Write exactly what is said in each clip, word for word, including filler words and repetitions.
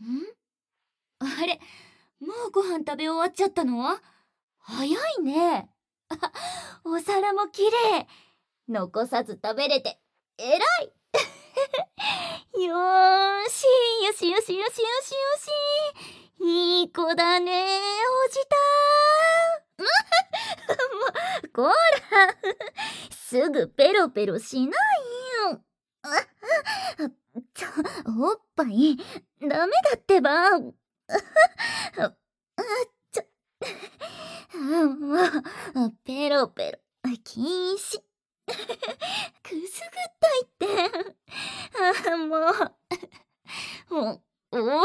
あれ、もうご飯食べ終わっちゃったの？早いね。あ、お皿もきれい。残さず食べれてえらい。よーし、よしよしよしよしよし。いい子だね、おじたー。もう、こら。すぐペロペロしないよ。あ、ちょ、おっぱい、ダメだってば。あ、あ、ちょ、あ、もう、ペロペロ、禁止。くすぐったいって。あ、もう、もう、お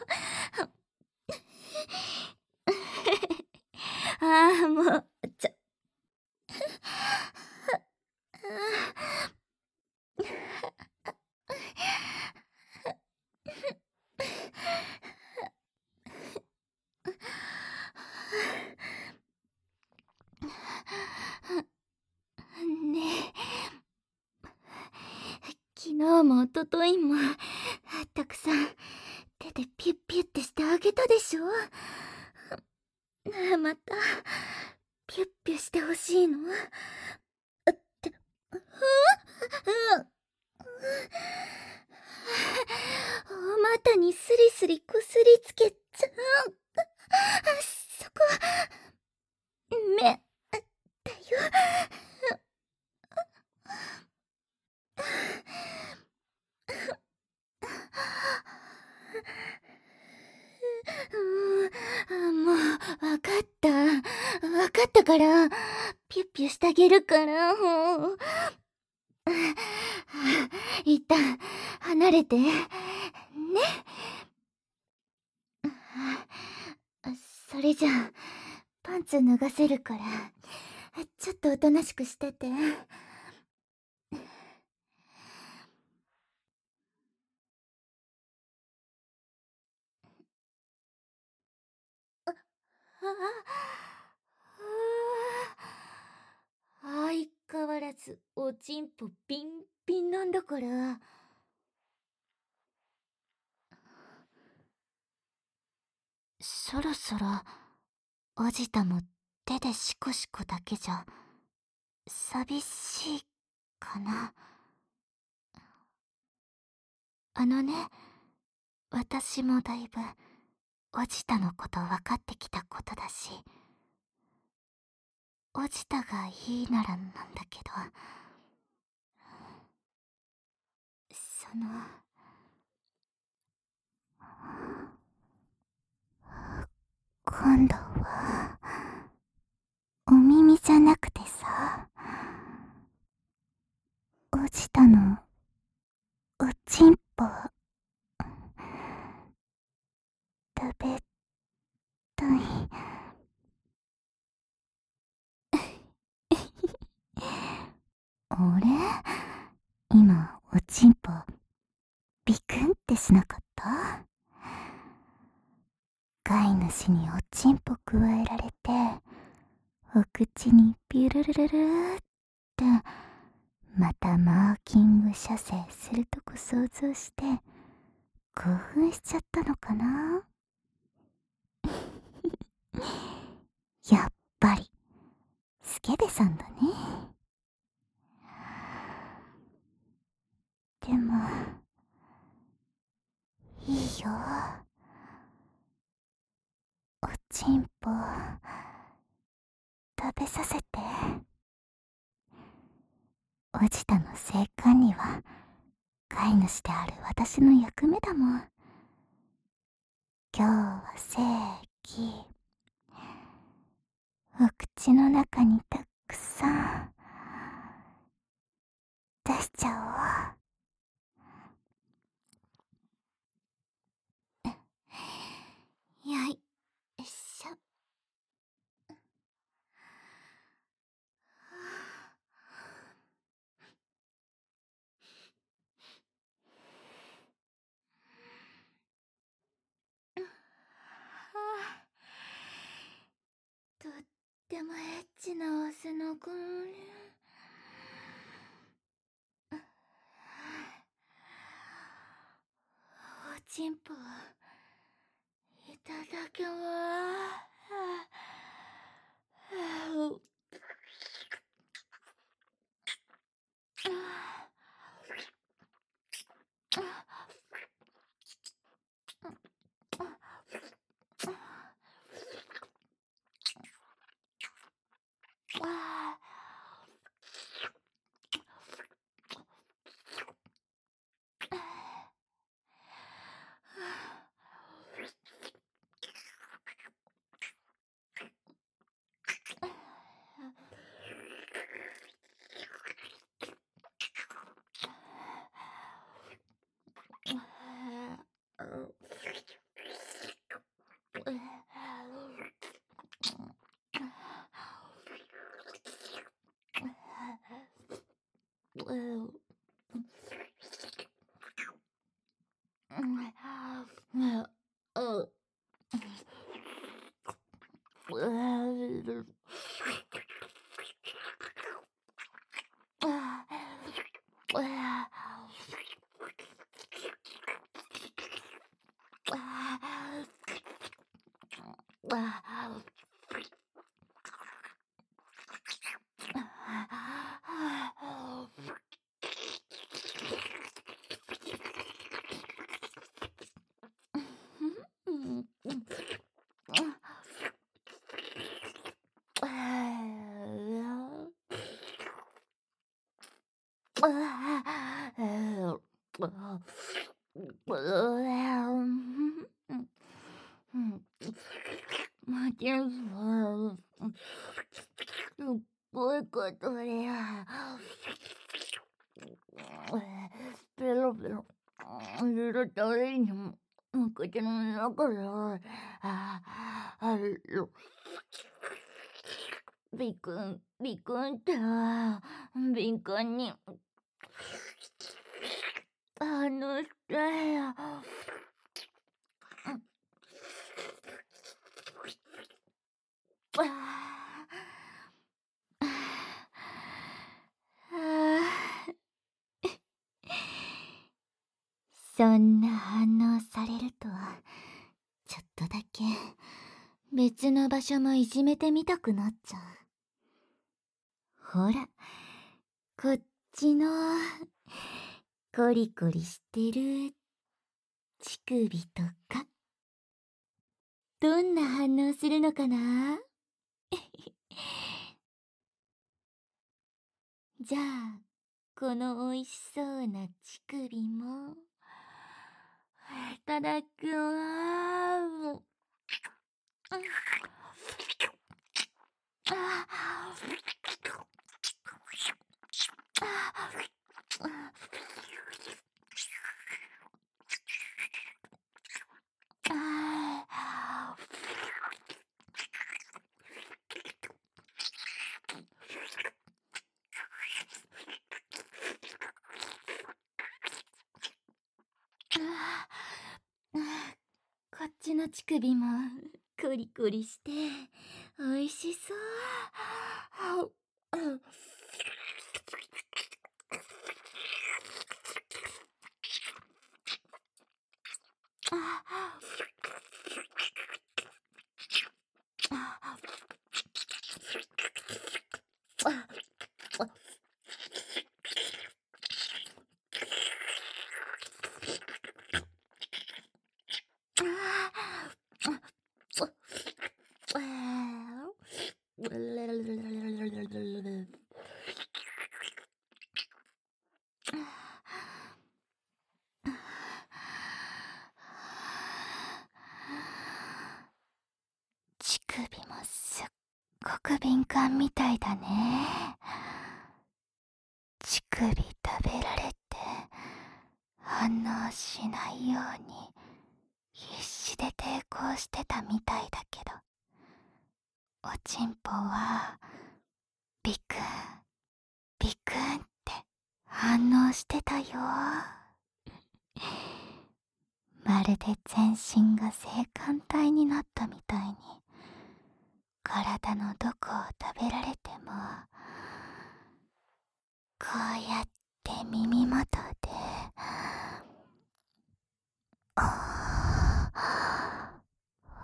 あ、もう、ちょ、ねえ、昨日も一昨日もたくさん手でピュッピュッてしてあげたでしょ。またピュッピュしてほしいの？って、ううお股にスリスリこすりつけちゃう。そこ目だよ。うん、もうわかったわかったから、ピュッピュしてあげるから。もう一旦離れてね。それじゃあパンツ脱がせるから、ちょっとおとなしくしてて。相変わらずおちんぽピンピンなんだから。そろそろおじたも手でシコシコだけじゃ寂しいかな。あのね、私もだいぶおじたのこと分かってきたことだし、おじたがいいならなんだけど、その今度はお耳じゃなくてさ、おじたのおちんぽ食べたい。あれ、今おちんぽビクンってしなかった？飼い主におちんぽくわえられて、お口にピュルルルルーってまたマーキング射精するとこ想像して興奮しちゃったのかな。やっぱりスケベさんだね。でもいいよ、おちんぽ食べさせて。おじたの性感には飼い主である私の役目だもん。今日は正規、お口の中にたくさん出しちゃおう。よいしょ。とってもエッチな汗の香り。おちんぽただきます。マキンさん、すっごいことで、ペロペロ、いろいろ食べにも、口の中で、あ、ある、ビクン、ビクンって、敏感に、反応してよ。そんな反応されると、ちょっとだけ別の場所もいじめてみたくなっちゃう。ほら、こっちのコリコリしてる乳首とか、どんな反応するのかな？じゃあ、このおいしそうな乳首もいただきます。こっちの乳首もコリコリしておいしそう。乳首もすっごく敏感みたいだね。乳首食べられて反応しないように必死で抵抗してたみたいだけど、おちんぽはビクンビクンって反応してたよ。まるで全身が性感帯になったみたいに、体のどこを食べられてもこうやって耳元でお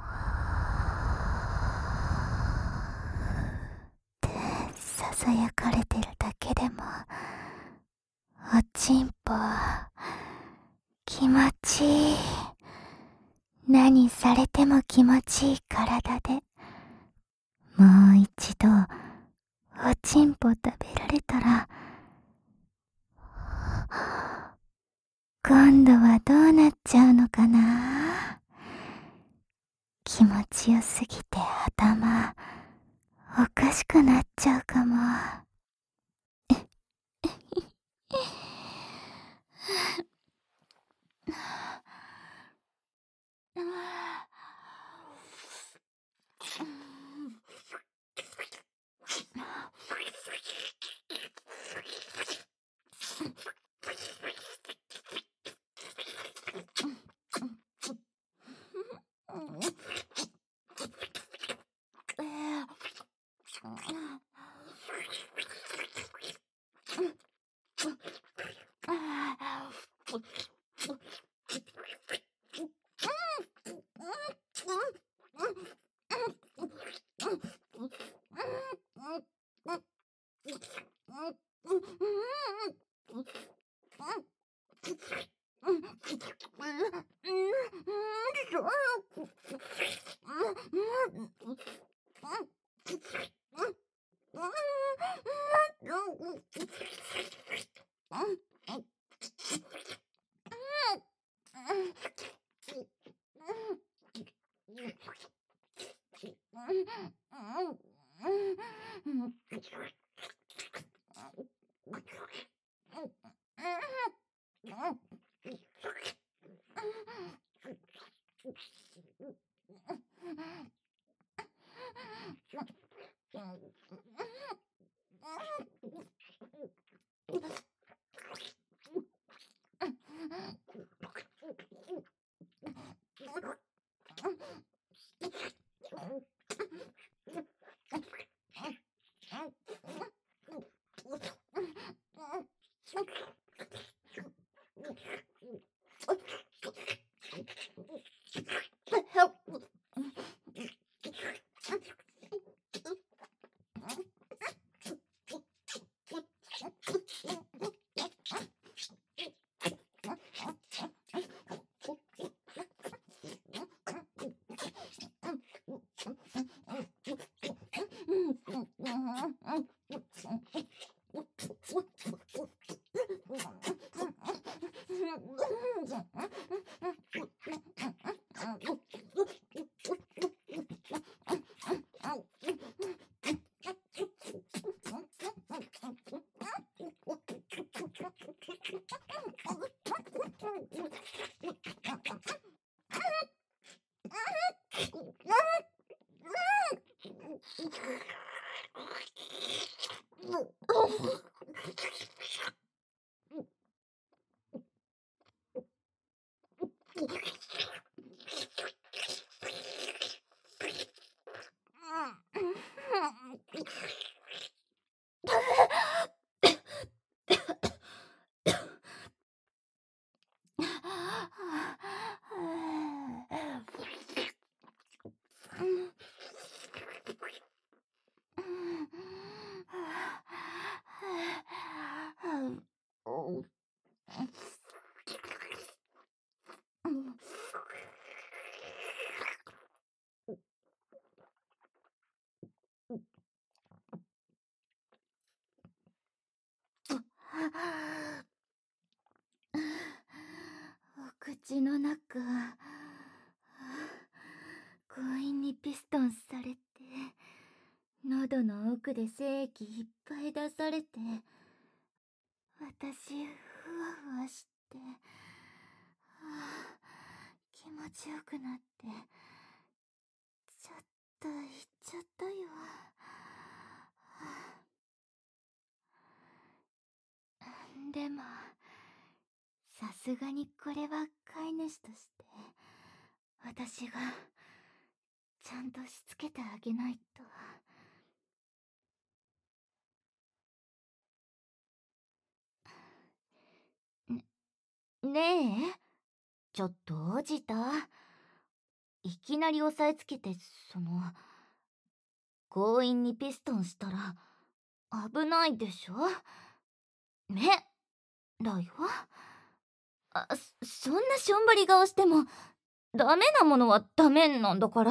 さやかれてるだけでもおちんぽ気持ちいい。何されても気持ちいい体で、もう一度おちんぽ食べられたら、今度はどうなっちゃうのかな。気持ちよすぎて頭おかしくなっちゃうかも。お口の中強引にピストンされて、喉の奥で精液いっぱい出されて、私ふわふわして、はあ、気持ちよくなって、ちょっと行っちゃったよ。はあ、でもさすがにこれは飼い主として私がちゃんとしつけてあげないと。ね、ねえ、ちょっとおじた。いきなり押さえつけて、その強引にピストンしたら危ないでしょ。目だよ。あ、そそんなしょんぼり顔してもダメなものはダメなんだから。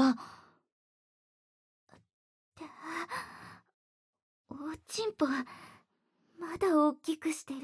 っておちんぽまだ大きくしてる。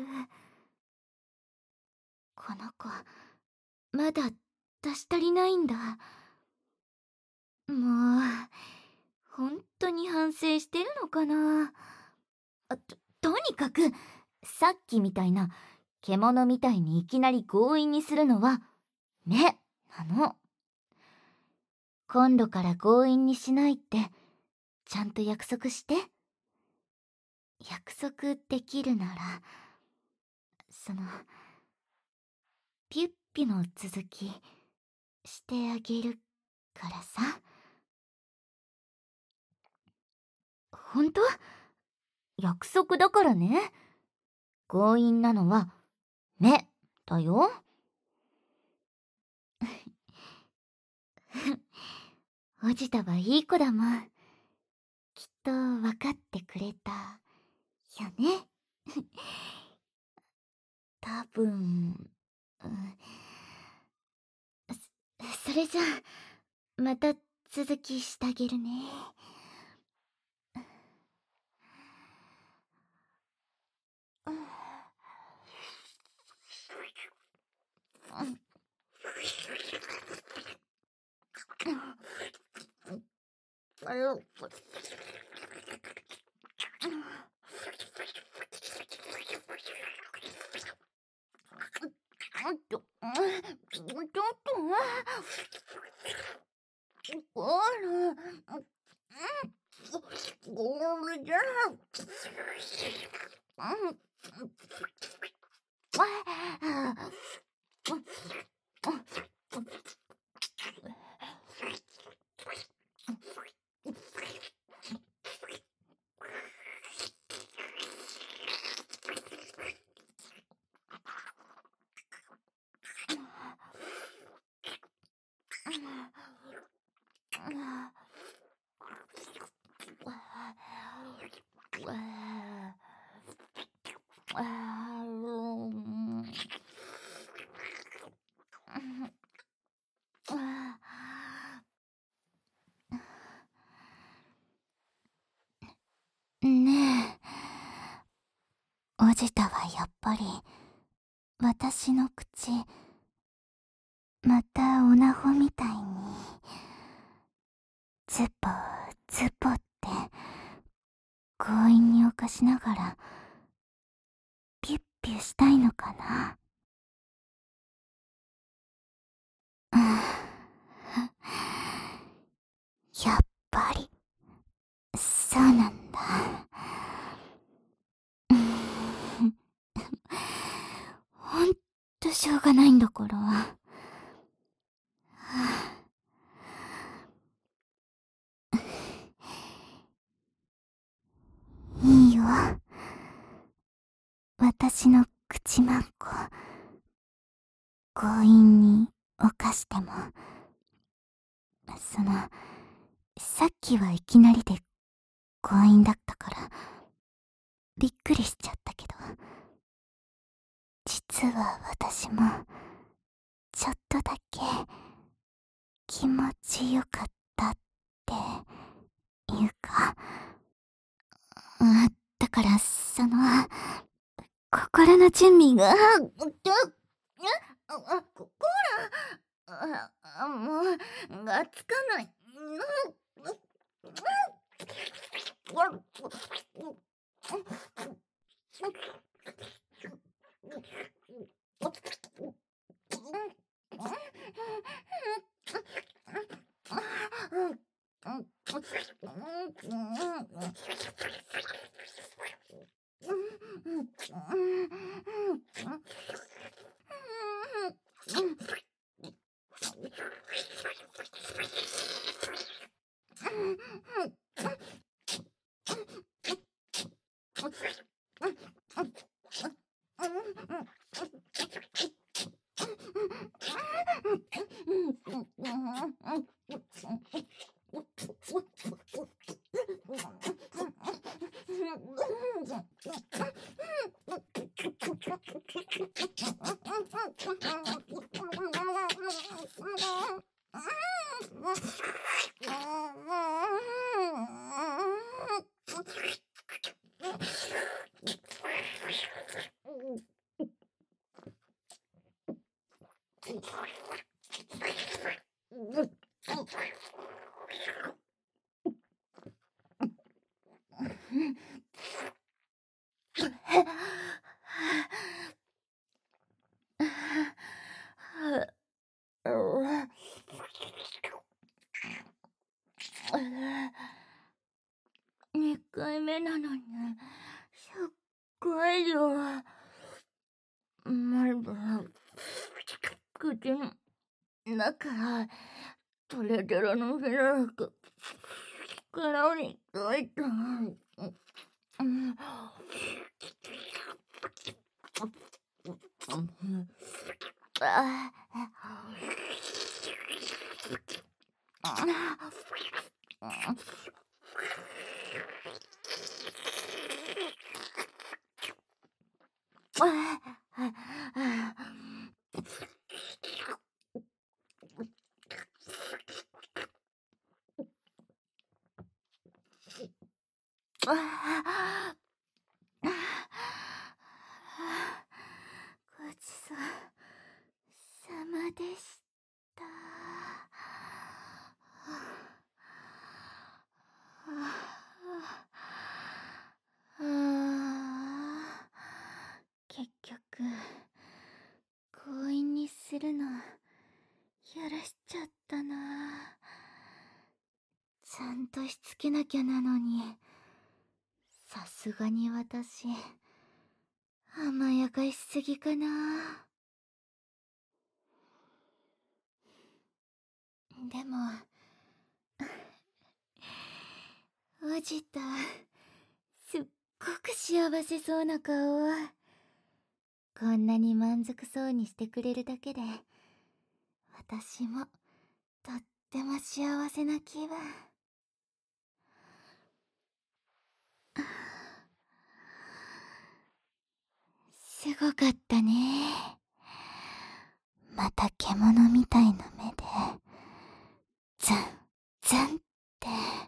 この子まだ出し足りないんだ。もう本当に反省してるのかな。あととにかくさっきみたいな獣みたいにいきなり強引にするのは目なの。今度から強引にしないってちゃんと約束して。約束できるならそのピュッピュの続きしてあげるからさ。ほんと？約束だからね。強引なのは目だよ。おじたはいい子だもん。きっと分かってくれたよね。多分、うん、そ、それじゃあまた続きしてあげるね。ちょ、ちょっと、あら、これじゃあ、ねえ、おじたはやっぱり私の口またおなほみたいにズポズポって強引に犯しながらピュッピュしたいのかな。うん、やっぱりそうなんだ。ほんとしょうがないんだから。はあ、いいよ。私の口まんこ強引に犯しても、そのさっきはいきなりで強引だったからびっくりしちゃったけど、実は私もちょっとだけ気持ちよかったっていうか、あ、だからその心の準備が、あ、あ、ここら、あ、もうがつかない。 にかいめなのにしょっぱいよ。まだ口の中トレトレのフィナルが体に入った。うんあごちそうさまでした。結局強引にするの許しちゃったな。ちゃんとしつけなきゃなのに、さすがに私甘やかしすぎかな。でもおじたすっごく幸せそうな顔。こんなに満足そうにしてくれるだけで私もとっても幸せな気分。すごかったね。また獣みたいな目でズンズンって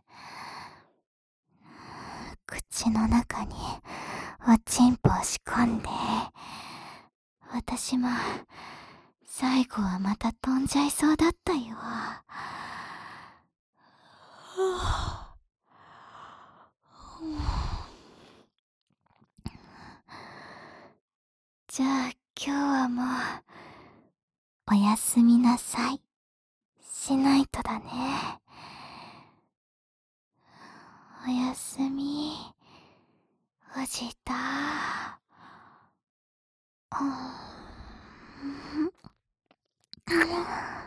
口の中におちんぽを仕込んで、私も最後はまた飛んじゃいそうだったよ。じゃあ今日はもうおやすみなさいしないとだね。おやすみおじた。うん